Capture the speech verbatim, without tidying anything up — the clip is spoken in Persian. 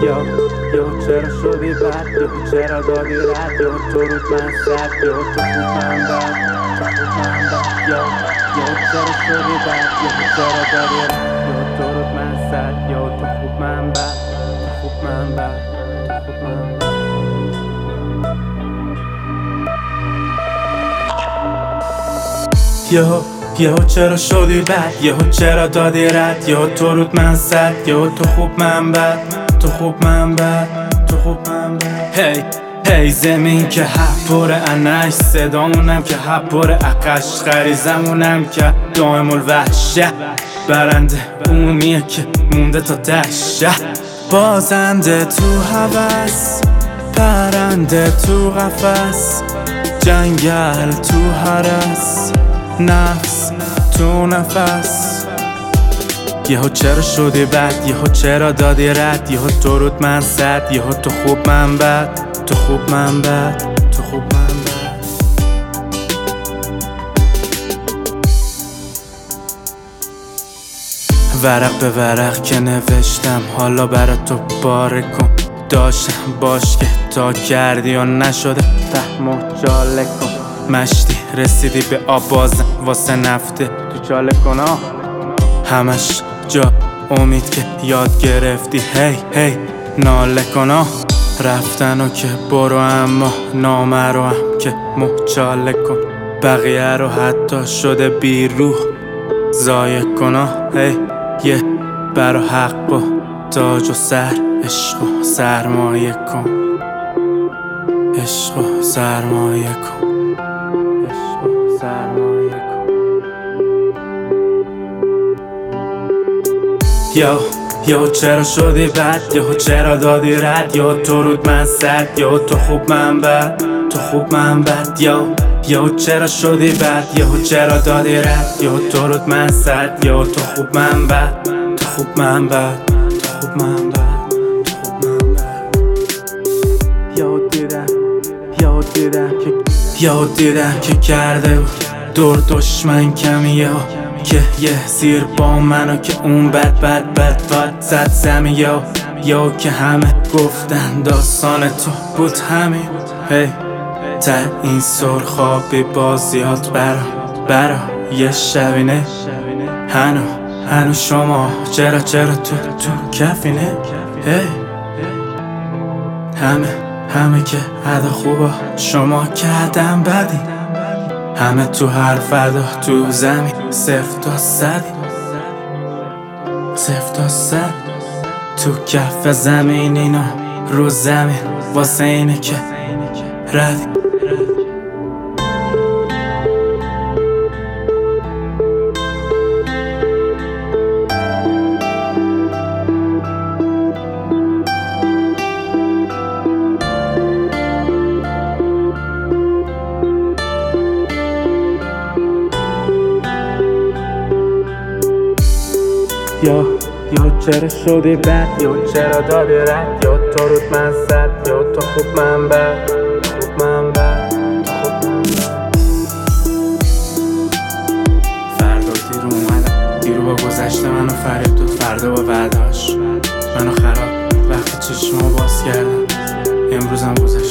یا یا چرا شدی بد، یا چرا دادی رد، یا تو رود من سد، یا تو خوب من بد، تو خوب من بد. یا یا چرا شدی بد، یا چرا دادی رد، یا تو رود من سد، یا تو خوب من بد، تو خوب من بد، تو خوب من بد. یا یا چرا شدی بد، یا چرا دادی رد، یا تو رود من سد، یا تو خوب من بد، تو خوب من بد، تو خوب من بد. هی هی زمین که حب پر انش، صدامونم که حب پر اقش، غریزمونم که دائم الوحشه، برنده اونیه که مونده تا دشه، بازنده تو هوس، پرنده تو قفس، جنگل تو هرس، نفس تو نفس. یهو چرا شدی بد، یهو چرا دادی رد، یهو تو رود من سد، یهو تو خوب من بد، تو خوب من بد، تو خوب من بد. ورق به ورق که نوشتم حالا برا تو باره کن، داشتم باش که تا کردی و نشده فهم و جاله کن. مشتی رسیدی به آب بازم واسه نفته تو چاله کنا، همش جا امید که یاد گرفتی هی هی ناله کنا. رفتن و که برو اما نامه رو هم که مچاله کن، بقیه رو حتی شده بی روح ضایع کنا. هی یه برا حق و تاج و سر، عشق و سرمایه کن، عشق و سرمایه کن، عشق و سرمایه کن. یا یا چرا شدی بد، یا چرا دادی رد، یا تو رود من سد، یا تو خوب من بد، تو خوب من بد. یا یا چرا شدی بد، یا چرا دادی رد، یا تو رود من سد، یا تو خوب من بد، تو خوب من بد، تو خوب من بد، تو خوب من بد. یاد دیدم یاد دیدم که یاد دیدم که کرده بود دور دشمن کمیه، که یه زیر با منو که اون بد بد بد بد زد زمین. یا یا که همه گفتن داستان تو بود همین، هی تا این سرخابی بازیات برا برا یه شبینه. هنو هنو شما چرا چرا تو تو کفینه، هی همه همه که عدا خوبا شما کردن بدی، همه تو هر فردا تو زمین صفر تا صد، صفر تا صد تو کف زمین، اینا رو زمین واسه اینه که ردی. یا یا چرا شدی بد، یا چرا دادی رد، یا تو رود من سد، یا تو خوب من بد، خوب من بد، خوب من بد. فردا دیر اومدم، دیرو با گذشته منو فریب داد، فردا با وعداش منو خراب وقتی چشمو باز کردم، امروزم گذشت.